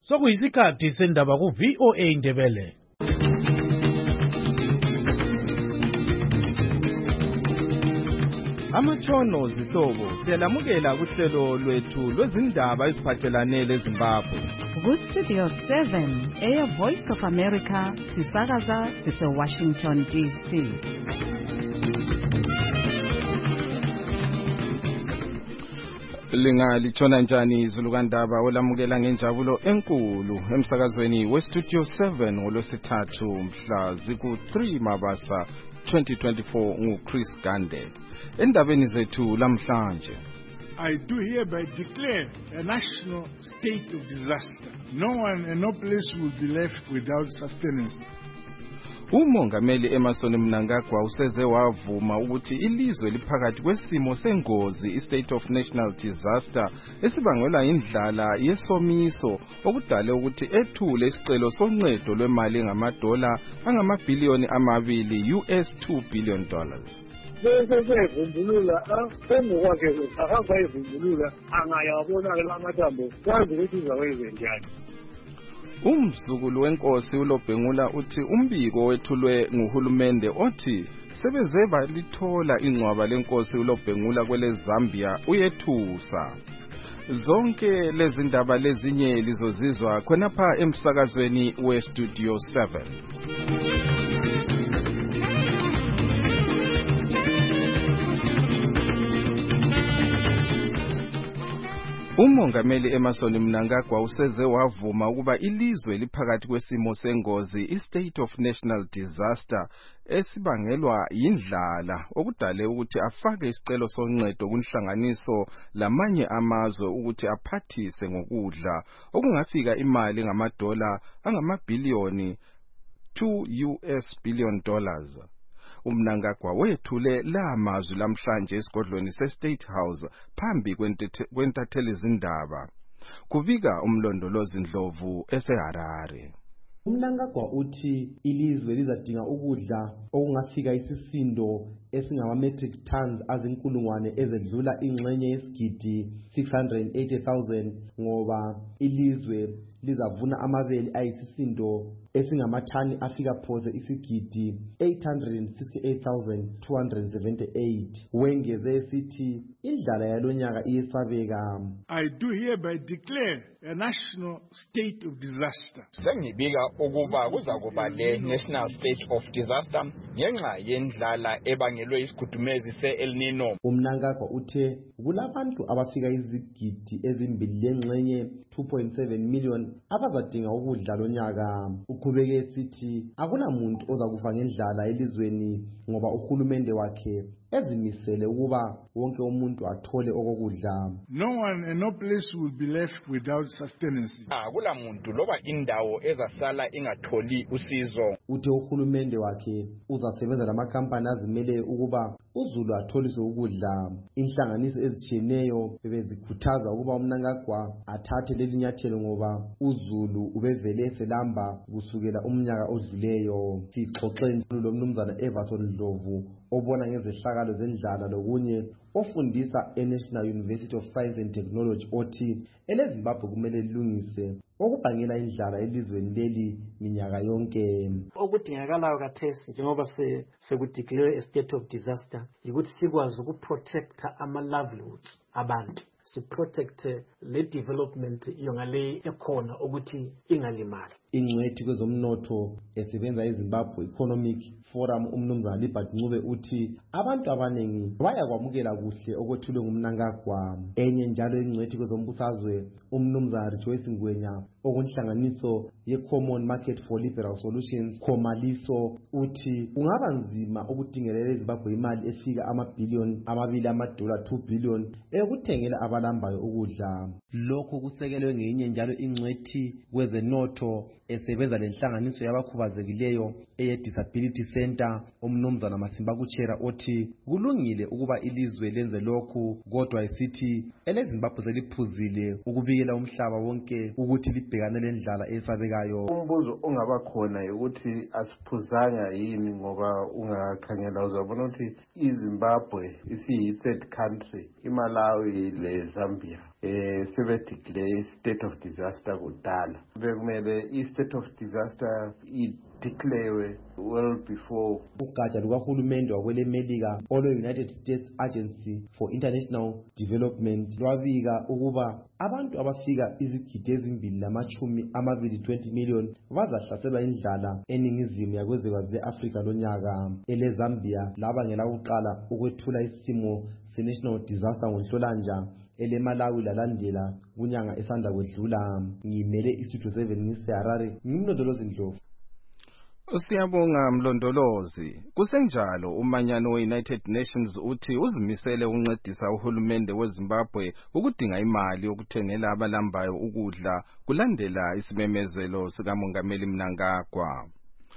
Sokuyisikhathi sendaba ku VOA Indebele. Amatshono zihlobo siyalamukela kuhlelo lwethu lwezindaba eziphathelane leZimbabwe. Ku-Studio 7 Air Voice of America sisakaza sise-Washington DC. Lingalitshona njani izulu kandaba olamukela ngenjabulo enkulu emsakazweni we-Studio 7 ngolwesithathu mhla ziku-3 Mabasa 2024 nguChris Gande. Endabeni zethu lamhlanje, I do hereby declare a national state of disaster. No one and no place will be left without sustenance. uMongameli Emmerson Mnangagwa useze wavuma ukuthi ilizwe liphakathi kwesimo sengozi, i-state of national disaster, esibangelwa indlala yesomiso okudale ukuthi ethule isicelo soncedo lwemali ngamadola angamabhiliyoni amabili US$2 billion. Sevumbulula ngokwakhe ahamba evumbulula angayabona la mathambo kwazi ukuthi uzakwenza njani. Umzukulu wenkosi uLobhengula uthi umbiko wethulwe nguhulumende othi sebeze balithola ingcwaba lenkosi uLobhengula kwele Zambia uyethusa. Zonke lezi ndaba lezinye lizozizwa khonapha emsakazweni we-Studio 7. uMongameli Emmerson Mnangagwa useze wavuma ukuba ilizwe liphakathi kwesimo sengozi, i-state of national disaster, esibangelwa yindlala okudale ukuthi afake isicelo soncedo kunhlanganiso lamanye amazwe ukuthi aphathise ngokudla okungafika imali ngamadola angamabhiliyoni $2 billion. uMnangagwa wethule la mazwi lamhlanje esigodlweni se-State House phambi kwentatheli zindaba. Kubika umlondolozi Ndlovu eseHarare. uMnangagwa uthi ilizwe lizadinga ukudla okungafika isisindo esingama-metric tons azinkulungwane ezedlula ingxenye yesigidi 680,000 ngoba ilizwe lizavuna amabele ayisisindo esingamathani afika phose isigidi 868,278. wengeze esithi indlala yalonyaka iyesabeka. I do hereby declare a national state of disaster. Sengibika ukuba kuzakuba le-national state of disaster ngenxa yendlala ebangelwe isigudumezi se-El Nino. uMnangagwa uthe kulabantu abafika izigidi ezimbili lengxenye 2.7 million abazadinga ukudla lonyaka. Uqhubeke esithi akunamuntu ozakufa ngendlala elizweni ngoba uhulumende wakhe ezimisele ukuba wonke umuntu athole okokudla. No one and no place will be left without sustenance. Akula muntu loba indawo ezasala ingatholi usizo. Uthe uhulumende wakhe uzasebenza lamakampani azimele ukuba uzulu atholiswe ukudla. Inhlanganiso ezitshiyeneyo bezikhuthaza ukuba uMnangagwa athathe leli nyathelo ngoba uzulu ubevele selamba kusukela umnyaka odluleyo. Sixoxe lo mnumzana Everson Ndlovu obona ngezehlakalo zendlala lokunye ofundisa eNational University of Science and Technology othi eleZimbabwe kumele lilungise okubangela indlala elizweni leli minyaka yonke. Okudingakalayo kathesi njengoba sekudeclare a state of disaster yikuthi sikwazi ukuprotecta ama-livelihoods abantu, siprotecte le development yongale ekhona ukuthi ingalimali. Ingcwethi kwezomnotho esebenza eZimbabwe Economic Forum umnumzana Libert Ncube uthi abantu abaningi bayakwamukela kuhle okwethulwe nguMnangagwa. Enye njalo ingcwethi kwezombusazwe umnumzana Rejoice Ngwenya okunhlanganiso ye-Common Market for Liberal Solutions Khomaliso uthi kungaba nzima ukudingelela eZimbabwe imali efika amabhiliyoni amabili amadola $2 billion ekuthengela abalambayo ukudla. Lokho kusekelwe ngenye njalo ingcwethi kwezenotho esebenza lenhlanganiso yabakhubazekileyo eye-Disability Center, umnumzana Masimba Kuchera othi kulungile ukuba ilizwe lenze lokhu, kodwa isithi eleZimbabwe seliphuzile ukubikela umhlaba wonke ukuthi libhekane lendlala esabekayo. Umbuzo ongaba khona ukuthi asiphuzanga yini, ngoba ungakhangela uzabona ukuthi iZimbabwe isiyi-third country, iMalawi leZambia sebedeclare state of disaster kudala. Bekumele i-state of disaster ideclare well before. Ugatsha lukahulumende wakwelemelika olwe-United States Agency for International Development lwabika ukuba abantu abafika izigidi ezimbili lamachumi amabili 20 million bazahlaselwa indlala eningizimu yakwezwekazi le-Afrika lonyaka. EleZambia labangela ukuqala ukwethula isimo se-national disaster ngoNhlolanja, eleMalawi lalandela kunyanga esanda kwedlula. Ngimele istudio 7 ngiseHarare, ngimlondolozi Ndlovu. Siyabonga mlondolozi. Kusenjalo umanyano we-United Nations uthi uzimisele ukuncedisa uhulumende weZimbabwe ukudinga imali yokuthengela abalambayo ukudla kulandela isimemezelo sikaMongameli Mnangagwa.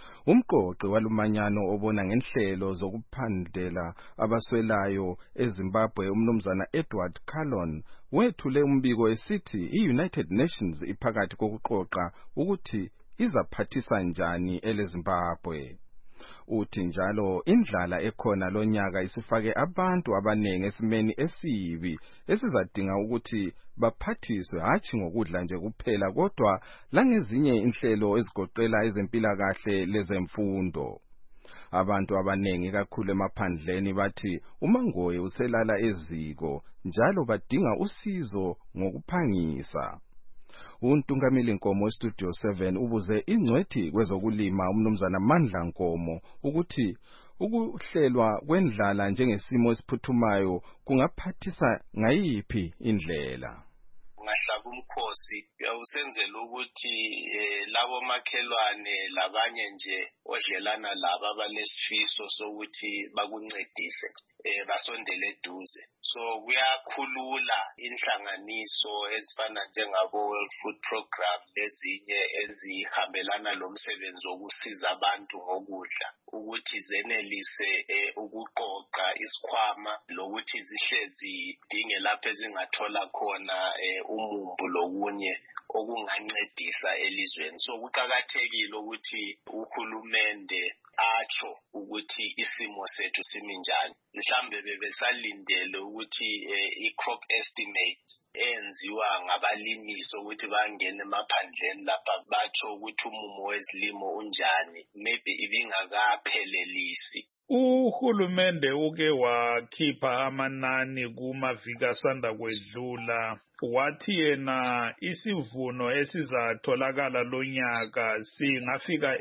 Umqoqi walumanyano obona ngenhlelo zokuphandela abaswelayo eZimbabwe umnumzana Edward Callon wethule umbiko esithi i-United Nations iphakathi kokuqoqa ukuthi izaphathisa njani eleZimbabwe. Uthi njalo indlala ekhona lonyaka isifake abantu abanengi esimeni esibi esizadinga ukuthi baphathiswe hatshi ngokudla nje kuphela kodwa langezinye inhlelo ezigoqela ezempilakahle lezemfundo. Abantu abanengi kakhulu emaphandleni bathi umangoye uselala eziko njalo badinga usizo ngokuphangisa. Untungameli Nkomo Studio 7 ubuze ingcwethi kwezokulima umnumzana Mandla Nkomo ukuthi ukuhlelwa kwendlala njengesimo esiphuthumayo kungaphathisa ngayiphi indlela. Ngahlaba umkhosi uyawusenzela ukuthi labo makhelwane labanye nje odlelana labo abalesifiso sokuthi bakuncedise basondele eduze. So kuyakhulula inhlanganiso ezifana njengabo World Food Program lezinye ezihambelana lomsebenzi wokusiza abantu ngokudla ukuthi zenelise ukuqoqa isikhwama lokuthi zihlezi dinge lapho ezingathola khona umumbu lokunye okungancedisa elizweni. So kuqakathekile ukuthi uhulumende atsho ukuthi isimo sethu simi njani. Mhlambe bebesalindele ukuthi i-crop estimates enziwa ngabalimisi ukuthi bangene emaphandleni lapha batsho ukuthi umumo wezilimo unjani, maybe ibingakaphelelisi. Uhulumende uke wakhipha amanani kumaviki asanda kwedlula, wathi yena isivuno esizatholakala lonyaka singafika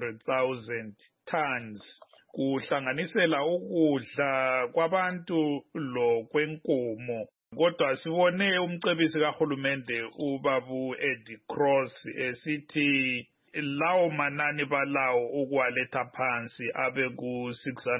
800,000 tons kuhlanganisela ukudla kwabantu lo kwenkomo. Kodwa sibone umcebisi kahulumende ubabu Eddie Cross esithi lawo manani balawo ukwaletha phansi abe ku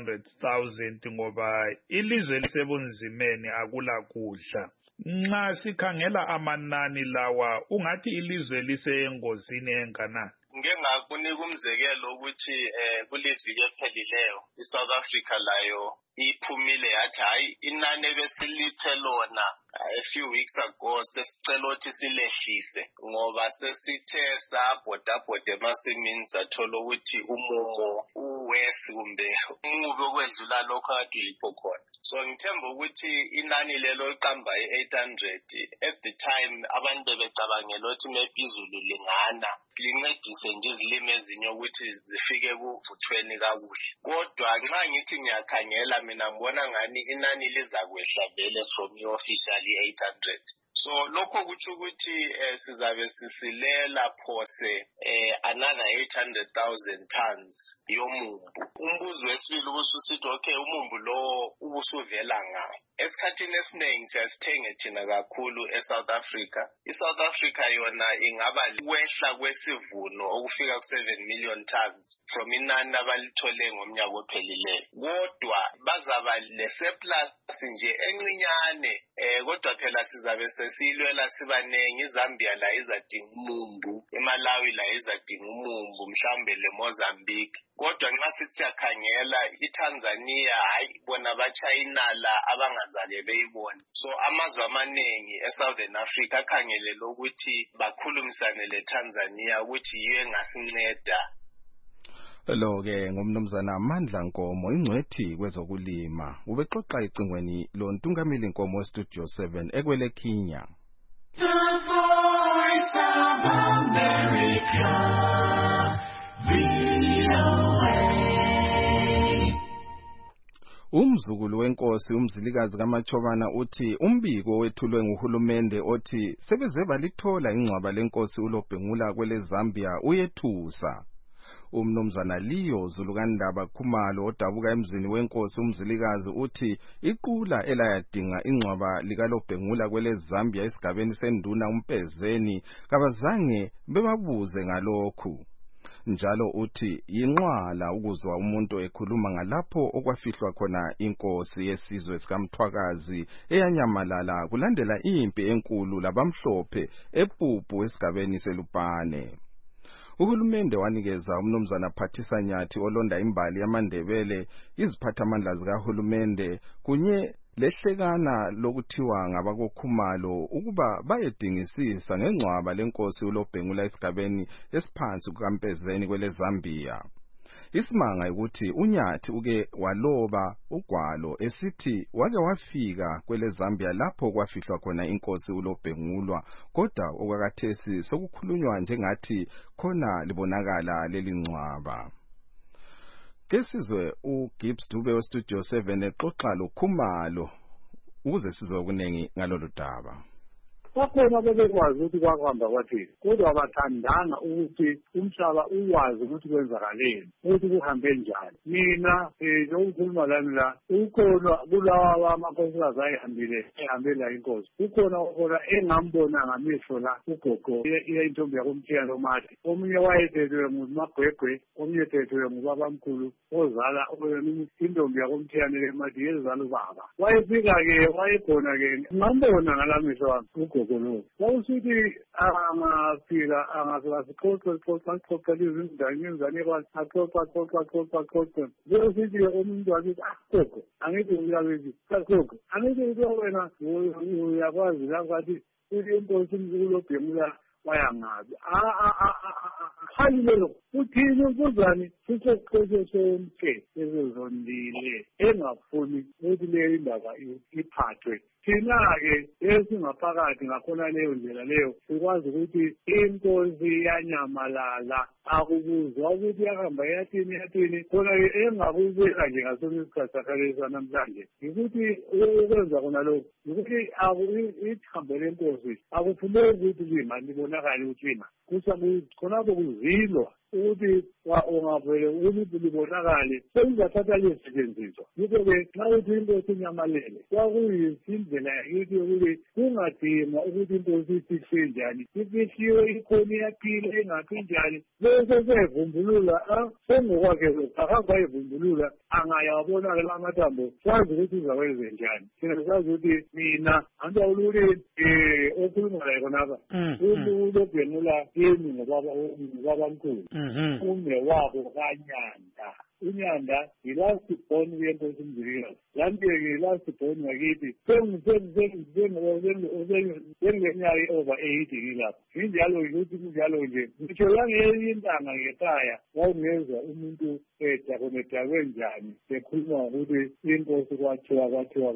600,000 ngoba ilizwe lisebunzimeni akula kudla. Nxa sikhangela amanani lawa ungathi ilizwe lisengozini enganani? Ngeke ngakunika umzekelo ukuthi kuliviki ephelileyo iSouth Africa layo iphumile yathi hayi inani ebesiliphe lona a few weeks ago sesicela ukuthi silehlise ngoba sesithe sabhodabhoda emasimini sathola ukuthi umumo uwesi kumbe umubi okwedlula lokho akade yikho khona. So ngithemba ukuthi inani lelo iqamba i-800 at the time abantu becabangela ukuthi maybe izulu lingana lincedise nje izilimo ezinye ukuthi zifike kuvuthweni kakuhle. Kodwa nxa ngithi ngiyakhangela mina ngibona ngani inani lizakwehla vele from i-official 800. So lokho kuthi ukuthi sizabe sisilela phose another 800,000 tons yomumbu. Umbuzo wesibili ubususithi okay umumbu lo ubusuvela ngaphi? Esikhathini esiningi siyasithenga thina kakhulu eSouth Africa. iSouth Africa yona ingaba kwehla kwesivuno okufika ku7 million tons from inani abalithole ngomnyaka ophelileyo. Kodwa bazaba lesurplus nje encinyane kodwa phela sizabe silwela sibanengi, iZambia la izadinga umumbu, iMalawi la izadinga umumbu, mhlambe leMozambique. Kodwa nxa sithi siyakhangela iTanzania hayi bona baChina la abangazake beyibone. So amazwe amaningi eSouthern Africa akhangelele ukuthi bakhulumisane leTanzania ukuthi yiyo engasinceda. Lo-ke ngumnumzana Amandla Nkomo, ingcwethi kwezokulima, ubexoxa icingweni loNtungameli Nkomo weStudio 7 ekwele Kenya. The Voice of America, Umzukulu wenkosi uMzilikazi kaMachobana uthi umbiko wethulwe nguhulumende othi sebeze balithola ingcwaba lenkosi uLobhengula kwele Zambia uyethusa. Umnumzana Liyo Zulukandaba Khumalo odabuka emzini wenkosi uMzilikazi uthi iqula elayadinga ingcwaba likaLobhengula kwele Zambia esigabeni senduna uMpezeni kabazange bebabuze ngalokhu. Njalo uthi yinqwala ukuzwa umuntu ekhuluma ngalapho okwafihlwa khona inkosi yesizwe sikaMthwakazi eyanyamalala kulandela impi enkulu labamhlophe ePupu esigabeni seLupane. Uhulumende wanikeza umnumzana Phathisa Nyathi olonda imbali yamaNdebele iziphathamandla zikahulumende kunye lehlekana lokuthiwa ngabakoKhumalo ukuba bayedingisisa ngengcwaba lenkosi uLobhengula esigabeni esiphansi kukaMpezeni kwele Zambia. Isimanga ukuthi uNyathi uke waloba ugwalo esithi wake wafika kwele Zambia lapho kwafihlwa khona inkosi uLobhengulwa, kodwa okwakathesi sokukhulunywa njengathi khona libonakala lelincwaba. Kesizwe uGibbs Dube weStudio 7 exoxa loKhumalo ukuze sizwe okunengi ngalolu daba. Bakhona bebekwazi ukuthi kwahamba kwathini, kodwa abathandanga ukuthi umhlaba uwazi ukuthi kwenzakaleni, ukuthi kuhambe njani. Mina nokukhuluma lami la, ukhona kulawa amakhosikazi ehambe la inkosi. Ukhona engambona ngamehlo la ugogo intombi yakomthiyana omade. Omunye wayethethwe nguMagwegwe, omunye ethethwe ngubabamkhulu ozala intombi yakomthiyana emade yezala ubaba. Wayefika-ke wayekhona-ke ngambona ngalamehlo wami ugogo. Wawusithi angafika sixoxa izingane axoxa. Besithi umuntu wakithi gogo, angithi umntakwethu gogo, angithi wena uyakwazi la ngathi inkosi uLobhengula wayangabi. Hayi lelo uthini ukuzani siseqoqo sonke ezizondile engafuni ukuthi leyo indaba iphathwe. Thina-ke esingaphakathi ngakhona leyo ndlela leyo sikwazi ukuthi inkosi yanyamalala, akubuzwa ukuthi yahamba yathini khona-ke engakubeka nje ngasona isikhathi sakhalesa namhlanje yikuthi ukwenza khona lokhu yikuthi ithambo lenkosi akufuneki ukuthi kuyimani libonakale ukuthi khonapho kuzilwa ukuthi ungavele ukuthi libonakale sekuzathatha liyosetshenziswa. Yikho-ke nxa uthi inkosi inyamalele kwakuyindlela yakithi yokuthi kungadingwa ukuthi inkosi ifihle njani, ifihliwe ikhona iyaphila engaphi njani. Bese sevumbulula sengokwakhe akhange wayivumbulula angayabonakala la amathambo sazi ukuthi uzakwenze njani. Thina sazi ukuthi mina anjawulukuthi okhuluma laye khonapha uLobhengula yemi ngobabamkhulu ume wabo kaNyanda. unyanda yilast born yenkosi uMzilikazi. Lami-ke yilast born ngakithi sengileminyaka over 80 ngilapha. Injalo ukuthi kunjalo nje ngitsho langenye intanga ngekhaya wawungezwa umuntu edakwe njani ekhuluma ukuthi inkosi kwathiwa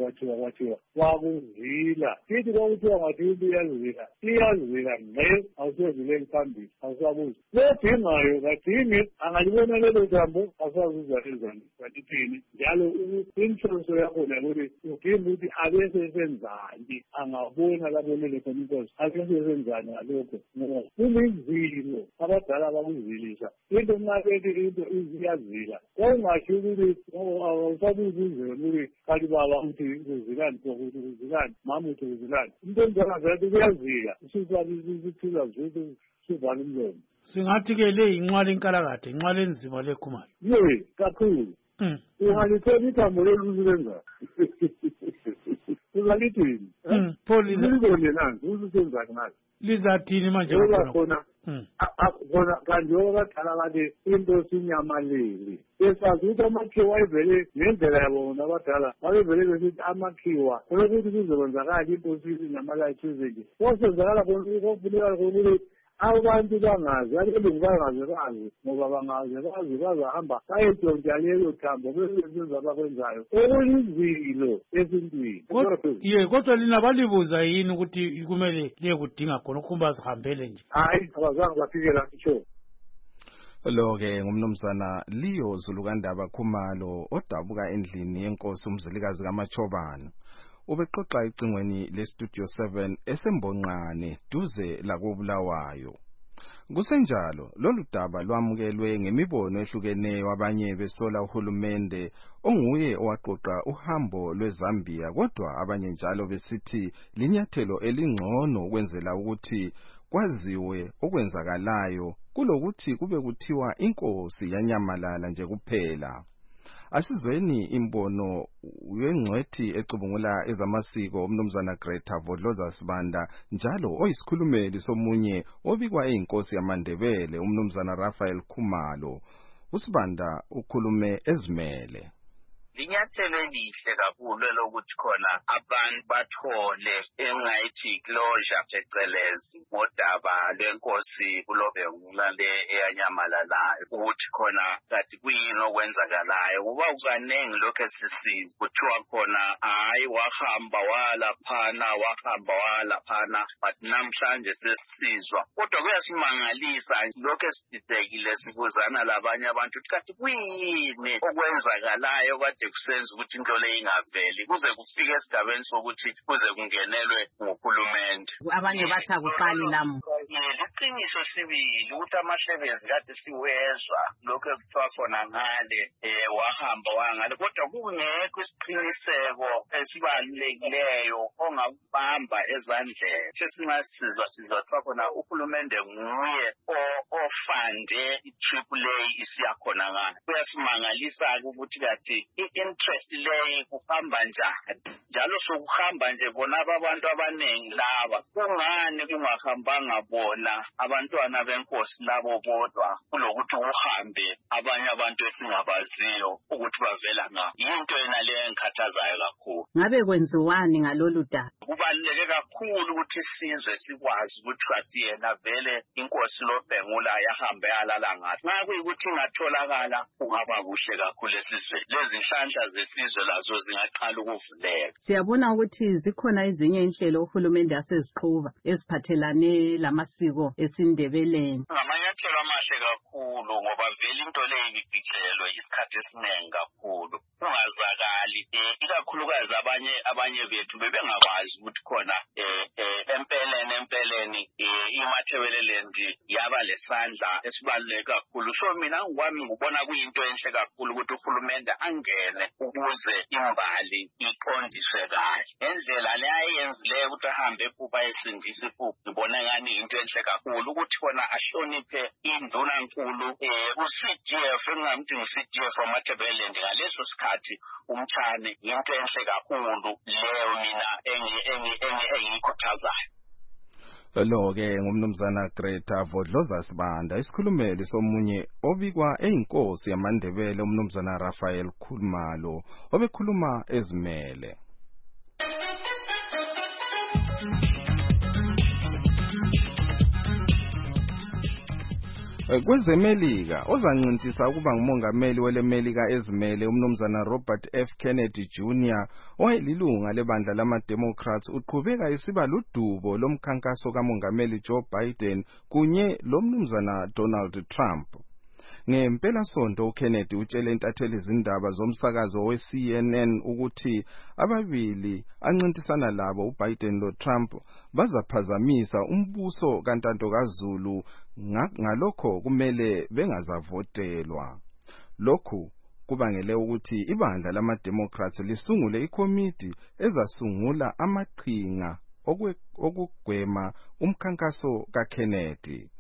wakuzila. Kithi kwakuthiwa ngathi into iyazila ngqe awusezileli phambili awusabuzi. Lodingayo kadingi angalibona lelo jambo asazuzalezani katithini njalo inhloso yakhona ukuthi udinga ukuthi abesesenzani angabona labonele khona inkosi abesesenzani ngalokho ngoba kunezilo abadala bakuzilisa into nxa bethi into iyazila kwakungasho ukuthi awusabuzi uzelo ukuthi kanti baba uthi kuzilani kokuthi kuzilani mama uthi kuzilani into enjalo zathi kuyazila sisithula zuthi sivala umlomo. Singathi ke le inqwala enkalakade inqwala enzima leKhumalo. Kakhulu ungalithola ithambo lelusebenza uzalithini libone nansi uzisenzani nazi lizathini manje khona khona kanti okadala kade into sinyamaleli besazi ukuthi amakhiwa ayivele ngendlela yabo bona abadala babevele besithi amakhiwa kunokuthi kuzokwenzakala into sinyamalala thize nje kosenzakala kofunekala kokuthi abantu bangazi abelungu bangazekazi ngoba bangazekazi bazahamba bayetshontsha leyo thambo besenza abakwenzayo okuyizilo esintwini kodwa lina balibuza yini ukuthi kumele liye kudinga khona ukuba zihambele nje hayi abazange bafikela itsho lo-ke ngumnumzana Leo Zulukandaba Khumalo odabuka endlini yenkosi umzilikazi kaMachobana ubexoxa icingweni leStudio 7 esembonqane duze lakobulawayo. Kusenjalo lolu daba lwamukelwe ngemibono ehlukeneyo abanye besola uhulumende onguye owaqoqa uhambo lweZambia kodwa abanye njalo besithi linyathelo elingcono ukwenzela ukuthi kwaziwe okwenzakalayo kulokuthi kube kuthiwa inkosi yanyamalala nje kuphela. Asizweni imbono yengcwethi ecubungula ezamasiko umnumzana Greta Vodloza Sibanda njalo oyisikhulumeli somunye obikwa eyinkosi yamaNdebele umnumzana Raphael Khumalo. uSibanda ukhulume ezimele. Linyathelo elihle kakhulu lokuthi khona abantu bathole engayithi closure phecelezi ngodaba lwenkosi kulobengula le eyanyamalalayo ukuthi khona kati kuyini okwenzakalayo kuba kukanengi lokho esisiza kuthiwa khona hayi wahamba walaphana but namhlanje sesizwa kodwa kuyasimangalisa lokho esididekile sibuzana labanye abantu kati kuyini okwenzakalayo kusenza ukuthi into le ingaveli kuze kufike esigabeni sokuthi kuze kungenelwe nguhulumende. Abanye bathi akuqali lamo. Liqiniso sibili ukuthi amahlebezi kade siwezwa lokho ekuthiwa khona ngale wahamba wangale kodwa kungekho isiqiniseko esibalulekileyo ongakubamba ezandleni sesingasiza sizathiwa khona uhulumende nguye ofande i-AAA isiyakhona ngale. Kuyasimangalisa ukuthi kathi interest leyi kuhamba njalo sokuhamba nje bona abantu abanengi laba kungani kungahambanga bona abantwana benkosi labo bodwa kulokuthi uhambe abanye abantu esingabaziyo ukuthi bavela ngaphi. Into yena le enkhathazayo kakhulu. Ngabe kwenziwani ngalolu daba? Kubaluleke kakhulu ukuthi isizwe sikwazi ukuthi kathi yena vele inkosi loBhengula yahambe yalala ngathi. Nxa kuyikuthi ingatholakala kungaba kuhle kakhulu esizweni. Lezi inhlanhla zesizwe lazo zingaqala ukuvuleka. Siyabona ukuthi zikhona ezinye inhlelo uhulumende aseziqhuba eziphathelane lamasiko esiNdebeleni. Ngamanyathelo amahle kakhulu ngoba vele into leyo ibigitshelwe isikhathi esiningi kakhulu. Ungazakali ikakhulukazi abanye bethu bebengakwazi ukuthi khona empeleni iMatabeleland yaba lesandla esibaluleke kakhulu. So mina ngwami ngibona kuyinto enhle kakhulu ukuthi uhulumende angene ukuze imbali iqondiswe kahle. Ngendlela le ayenzileyo ukuthi ahambe ephupha esindisa iphupha ngibona ngani into enhle kakhulu ukuthi khona ahloniphe induna nkulu uCDF engamthi ngiCDF waMatabeleland ngaleso sikhathi umthane into enhle kakhulu leyo mina engiyikhuthazayo. Lo-ke ngumnumzana Greta Vodloza Sibanda isikhulumeli somunye obikwa eyinkosi yamaNdebele umnumzana Raphael Khumalo obekhuluma ezimele. KwezeMelika ozancintisa ukuba ngumongameli weleMelika ezimele umnumzana Robert F Kennedy Jr. owayelilunga lebandla lama-Democrats uqhubeka isiba ludubo lomkhankaso kamongameli Joe Biden kunye lomnumzana Donald Trump. Ngempelasonto uKennedy utshele intatheli izindaba zomsakazo we-CNN ukuthi ababili ancintisana labo uBiden loTrump bazaphazamisa umbuso kaNtanto kaZulu ngalokho kumele bengazavotelwa. Lokhu kubangele ukuthi ibandla lama-Democrats lisungule ikomiti ezasungula amaqhinga okugwema umkhankaso kaKennedy.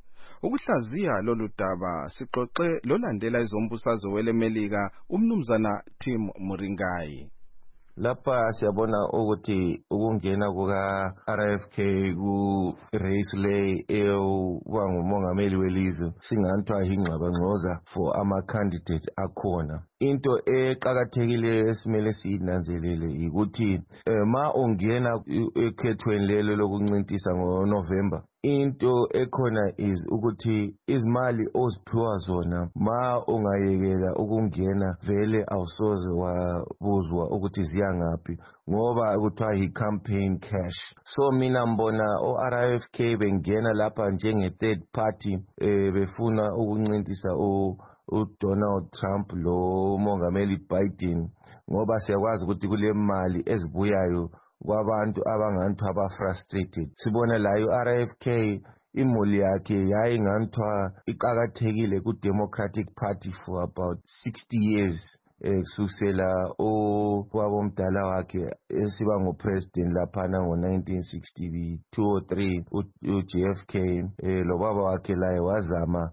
ukuhlaziya lolu daba sixoxe lolandela izombusazwe welemelika umnumzana Tim Muringai. Lapha siyabona ukuthi ukungena kuka RFK ku race le ngumongameli welizwe singanthwa ingxabangxoza for ama candidate akhona. Into eqhakathekile esimele sinanzelele ukuthi ma ungena ekhethweni lelo lokuncintisa ngoNovember, into ekhona is ukuthi izimali oziphiwa zona ma ungayekela ukungena vele awusoze wabuzwa ukuthi ziyangaphi ngoba kuthiwa yi-campaign cash. So mina mbona o-RFK bengena lapha njenge third party befuna ukuncintisa uDonald Trump lo mongameli Biden ngoba siyakwazi ukuthi kule mali ezibuyayo kwabantu abanganthwa aba-frustrated. Sibona la u-RFK imuli yakhe yayinganthwa iqakathekile ku-Democratic Party for about 60 years. Kusukela wabomdala wakhe esiba ngopresident laphana ngo-1962 or 3 uJFK lo baba wakhe laye wazama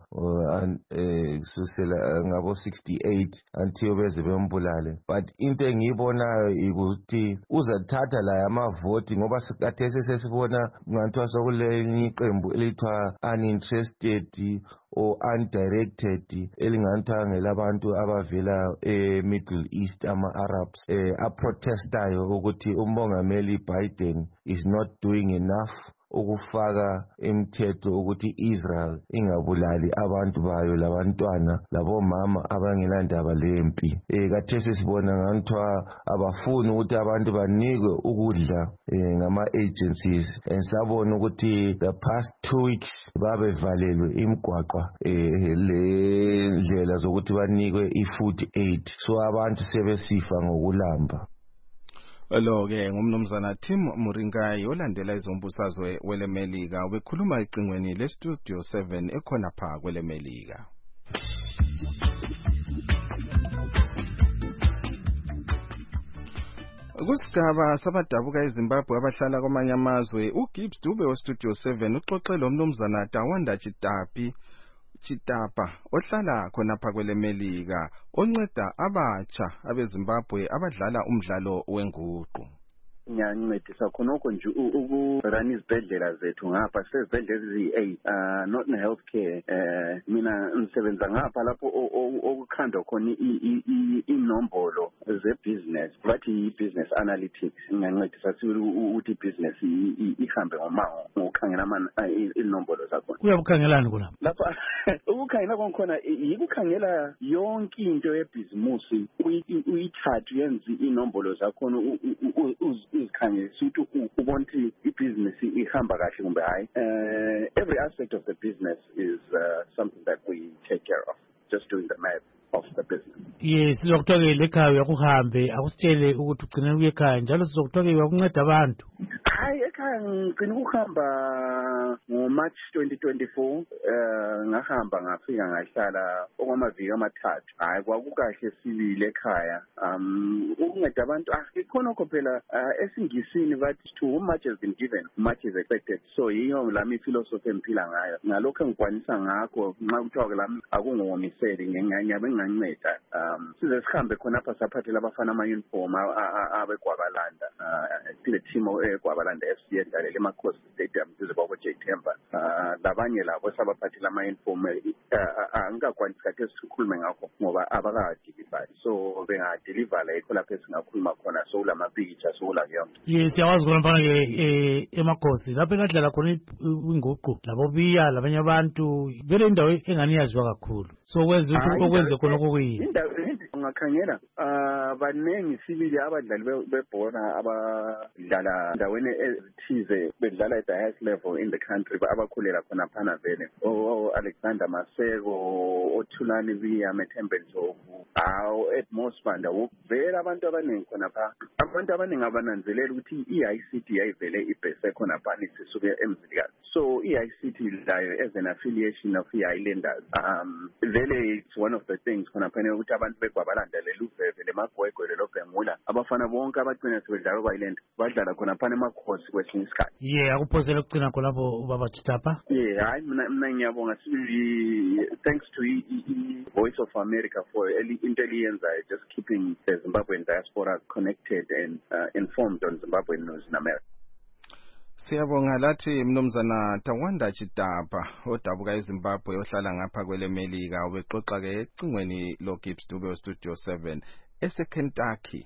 kusukela ngabo-68 until beze bembulale. But into engiyibonayo ukuthi uzathatha la amavoti ngoba sikathesi sesibona ngathiwa sokulenye iqembu elithiwa uninterested or undirected elinganthwa ngelabantu abavela Middle East ama-Arabs aprotestayo ukuthi umongameli Biden is not doing enough ukufaka imithetho ukuthi Israel ingabulali abantu bayo labantwana labomama abangelandaba lempi. Kathesi sibona nganthiwa abafuni ukuthi abantu banikwe ukudla ngama-agencies. Sabona ukuthi the past 2 weeks babevalelwe imigwaqwa le ndlela zokuthi banikwe i-food aid. So abantu sebesifa ngokulamba. Lo-ke ngumnumzana Tim Muringai olandela izombusazwe welemelika ubekhuluma ecingweni leStudio 7 ekhona pha kwelemelika. Kusigaba sabadabuka eZimbabwe abahlala kwamanye amazwe, uGibbs Dube weStudio 7 uxoxe lomnumzana Tawanda Chitapa ohlala khona pha kwelemelika onceda abatsha abeZimbabwe abadlala umdlalo wenguqu. Ngiyancedisa khonokho nje ukurun izibhedlela zethu ngapha sezibhedlela eziyi-8 not in healthcare. Mina ngisebenza ngapha lapho okukhandwa khona inombolo ze-business bathi yi-business analytics. Ngiyancedisa ukuthi i-business ihambe ngomango ngokukhangela inombolo zakhona. Uyabukhangelani kulapha? Lapha ukukhangela konkhona yikukhangela yonke into yebhizimusi uyithathe uyenze inombolo zakhona uzikhangela ukuthi ubona ukuthi ibhizinesi ihamba kahle kumbe hayi. Every aspect of the business is something that we take care of, just doing the math of the business. Yes, sizokuthoke ekhaya uyakuhambe akusitshele ukuthi ugcine uye ekhaya njalo sizokuthoke uyakunceda abantu. Hayi ekhaya ngicina ukuhamba ngoMarch 2024 ngahamba ngafika ngahlala okwamaviki amathathu. Hayi kwakukahle sibile ekhaya. Ukunceda abantu ikhonokho phela esingisini bathi to whom much has been given much is expected. So yiyo lami philosophy emphila ngayo. Ngalokho engikwanisa ngakho nxa kuthiwa lami akungomiseli ngiyabe nginganceda. Size sihambe khonapha saphathela abafana ama-uniform abegwabalanda. Sile team egwabalanda FC edlalela eMakhosi Stadium size kwabo-J Themba. Labanye labo sabaphathela ama-uniform angikakwanisi kathi esikhulume ngakho ngoba abakadeliver. So bengadeliver yikho lapho esingakhuluma khona sokulamapicture sokulake yonke. Yes, siyawazi khona mfana-ke eMakhosi lapho engadlala khona inguqu labobiya labanye abantu vele indawo engani yaziwa kakhulu. So okwenze khona okuyini indawo ungakhangela baningi sibili abadlali bebhola abadlala endaweni ezithize bedlala at the highest level in the country abakhulela khona phana vele Alexander Maseko oThulani Viyame Thembeni Ndlovu Edmos Banda vele abantu abaningi khona pha. Abantu abaningi abananzelela ukuthi i-ICT yayivele ibhese khona phana isisuke eMzilikazi. So i-ICT layo as an affiliation of i-Highlanders. Vele it's one of the things khona phela ukuthi abantu begwabalandelela uveve lemagwegwe lelobhengula abafana bonke abagcina sebedlala kwa-Highland badlala khona phana emakhosi kwesinye isikhathi. Yeah, akuphosela ukugcina khonapho ubaba Chitapa. Yeah, hayi mina ngiyabonga sibili thanks to Voice of America for into eliyenzayo, just keeping the Zimbabwean diaspora connected and informed on Zimbabwean news in America. Siyabonga lathi mnumzana Tawanda Chitapa odabuka eZimbabwe ohlala ngapha kwele Melika ubexoxa ke ecingweni lo Gibbs Dube Studio 7 eSekentucky.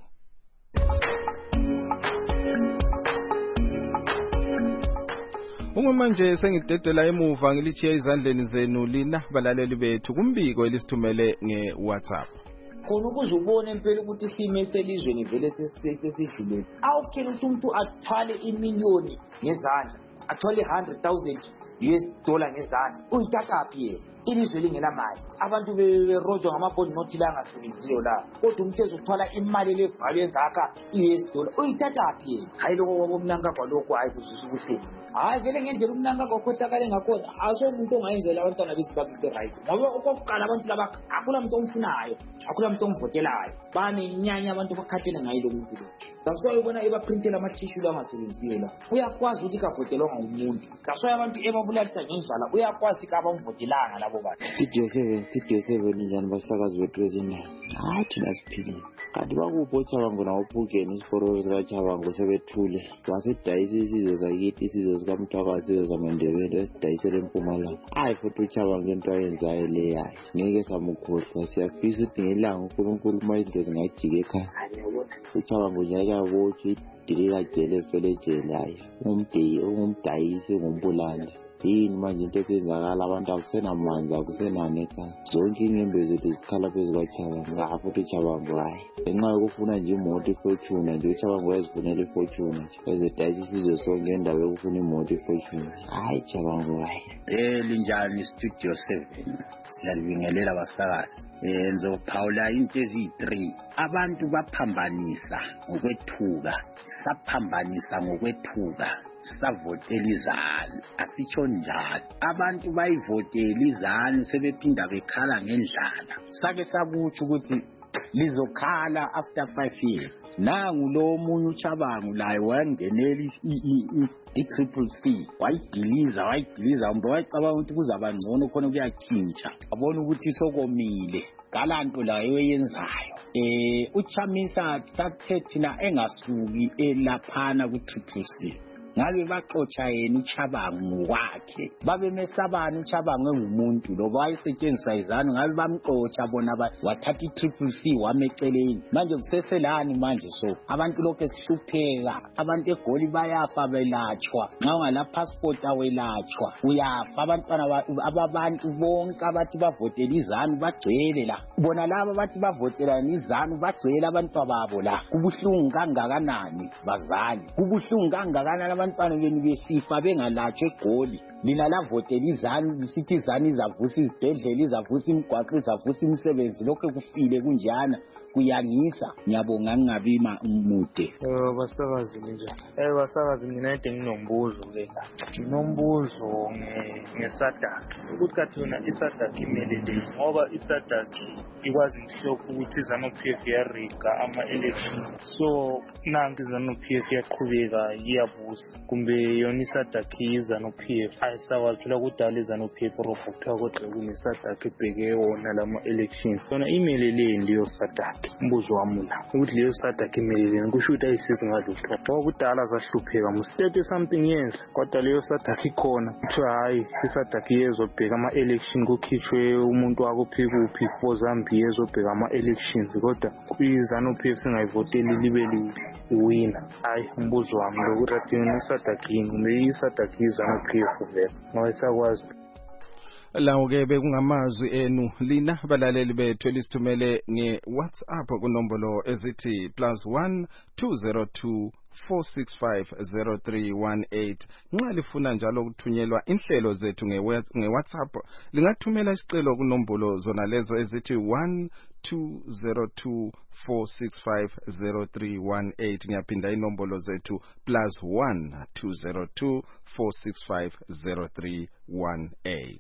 Uma manje sengidedela emuva ngilithiye izandleni zenu lina balaleli bethu kumbiko elisithumele ngeWhatsApp. Khona ukuze ubone impela ukuthi isimo eselizweni vele sesidlulile. Awukhela ukuthi umuntu athwale imiliyoni ngezandla, athwale 100,000 US dollar ngezandla. Uyithathaphi yena? Ilizwe lingenamali. Abantu berojwa ngamabhondi nothi la angasebenziyo la. Kodwa umuntu ezothwala imali levalue engaka US dollar. Uyithathaphi yena? Hayi lokho wabomnanga kwalokho hayi kuzisa ubuhlungu. Hayi vele ngendlela umnanga kwakhohlakale ngakhona aso umuntu ongayenzela abantwana beZimbabwe right. Ngoba okokuqala abantu laba akula muntu omfunayo, akula muntu omvotelayo. Banenyanya abantu bakhathele ngayo lo muntu lo. Ngakho ubona ebaprintela ama-tissue angasebenziyo la. Uyakwazi ukuthi kavotelwa ngumuntu. Ngakho abantu ebabulalisa ngendlala uyakwazi ka abamvotelanga labo bantu. Studio 7 njani basakazi bethu ezindaba. Hayi thina siphilile. Kanti bakuphi oChabango nawuphukeni isiporo sikaChabango sebethule. Wasedayisa isizwe sakithi isizwe sikaMthwakazi isizwe samandebele esidayisele eMpumalanga. Hayi futhi uChabango into ayenzayo le yayo. Ngeke samukhohlwa siyafisa ukuthi ngelanga uNkulunkulu uma izinto zingajika ekhaya. uChabango njalo ukuthi dilila jele fele jele hayi. Umdayisi ngumbulanda. Yini manje into esenzakala abantu akusenamanzi akusenani ekhaya zonke inyembe zethu zikhala phezu kwaChabango ngapha futhi uChabango hayi ngenxa yokufuna nje imoto ifortune nje uChabango uyazifunela ifortune nje ezedayisa isizwe sonke endawo yokufuna imoto ifortune hayi Chabango hayi linjani Studio 7 siyalibingelela abasakazi ngizophawula into ezi3 abantu baphambanisa ngokwethuka saphambanisa ngokwethuka savotela izanu asitsho njalo abantu bayivotela izanu sebephinda bekhala ngendlala sake sakutsho ukuthi lizokhala after 5 years nangu lo munye uChabango laye wangenela i-CCC wayidiliza umbe wayicabanga ukuthi kuzaba ngcono khona kuyakhintsha abona ukuthi sokomile galanto layo eyenzayo uChamisa sathe thina engasuki elaphana ku-CCC ngabe baxotsha yena uChabango kwakhe babe mesabana uChabango engumuntu lo wayesetshenziswa izanu ngabe bamxotsha bona wathatha i-CCC wameceleni manje kuseselani manje so abantu lokho esihlupheka abantu eGoli bayafa belatshwa nxa ungala passport awelatshwa uyafa abantwana ababantu bonke abathi bavotela izanu bagcwele la bona laba abathi bavotela izanu bagcwele abantwana babo la kubuhlungu kangakanani bazali kubuhlungu kangakanani abantwana beni besifa bengalatshwe eGoli lina lavotela izanu lisithi izanu izavusa izibhedlela izavusa imigwaqo izavusa imisebenzi lokho kufile kunjana kuyangisa ngiyabonga ngingabima umude basakazi njani basakazi mina ede nginombuzo ke la nginombuzo ngeSADC ukuthi kathina iSADC imelele ngoba iSADC ikwazi ukuhlopha ukuthi iZANU-PF yariga ama-election so nange iZANU-PF yaqhubeka iyabusa kumbe yona iSADC iZANU-PF ayisawathola kudala iZANU-PF robotha kodwa kuneSADC ebheke wona lama-elections sona imeleleni leyo SADC umbuzo wami la ukuthi leyo SADC imeleleni kusho ukuthi ayisizi ngalutho ngoba kudala zahlupheka mu 30 something years kodwa leyo SADC ikhona kuthiwa hayi iSADC yezobheka ama-election kukhishwe umuntu wakuphi kuphi Mozambique yezobheka ama-elections kodwa iZANU-PF singayivoteli libe liwina hayi umbuzo wami lokuthi athina iSADC kumbe iSADC iZANU-PF vele ngoba isakwazi Lawo-ke bekungamazwi enu lina balaleli bethu elisithumele nge-WhatsApp kunombolo ezithi +1 202 4650318. Nxa lifuna njalo ukuthunyelwa inhlelo zethu nge-WhatsApp, lingathumela isicelo kunombolo zona lezo ezithi 1202 4650318. Ngiyaphinda inombolo zethu +1 202 4650318.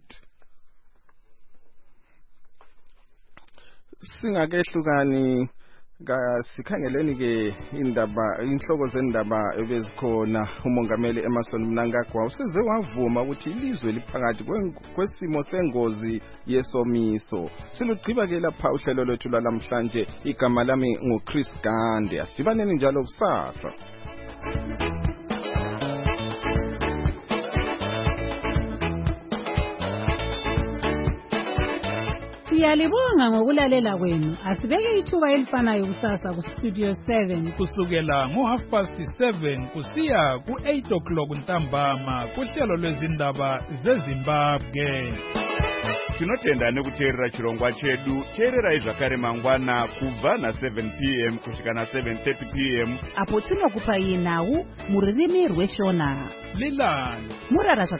Singakehlukani sikhangeleni ke inhloko zendaba ebezikhona. Umongameli Emmerson Mnangagwa useze wavuma ukuthi ilizwe liphakathi kwesimo sengozi yesomiso. Silugqiba ke lapha uhlelo lwethu lwalamhlanje. Igama lami nguChris Gande. Asidibaneni njalo kusasa. Siyalibonga ngokulalela kwenu. Asibeke ithuba elifanayo kusasa kuStudio 7 kusukela ngo7:30 kusiya ku8 ntambama kuhlelo lwezindaba zeZimbabwe. Tinotenda nekuteerera chirongwa chedu. Teerera zvakare mangwana kubva na7 p.m. kusvika na7:30 p.m. apo tinokupa nawu muririmi rweshona. Lilani Murara